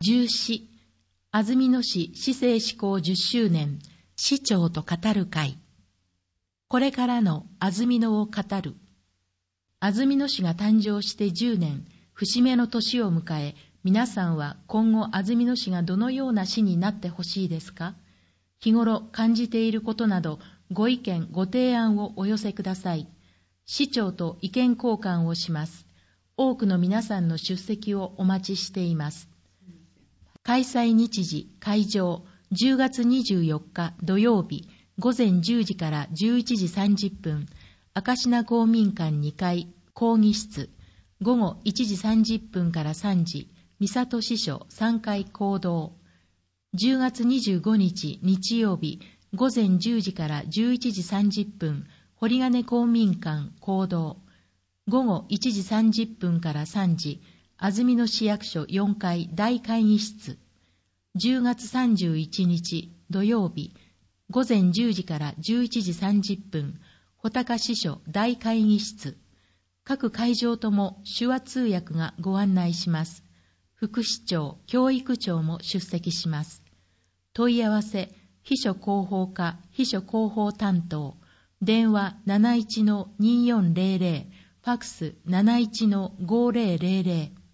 14、安曇野市市政施行10周年、市長と語る会。これからの安曇野を語る。安曇野市が誕生して10年、節目の年を迎え、皆さんは今後安曇野市がどのような市になってほしいですか？日頃感じていることなど、ご意見、ご提案をお寄せください。市長と意見交換をします。多くの皆さんの出席をお待ちしています。開催日時、会場、10月24日土曜日、午前10時から11時30分、明科公民館2階、講義室、午後1時30分から3時、三郷支所3階講堂。10月25日日曜日、午前10時から11時30分、堀金公民館講堂。午後1時30分から3時、安曇野市役所4階大会議室。10月31日土曜日、午前10時から11時30分、穂高支所大会議室。各会場とも手話通訳がご案内します。副市長、教育長も出席します。問い合わせ、秘書広報課、秘書広報担当、電話 71-2400、ファクス 71-5000。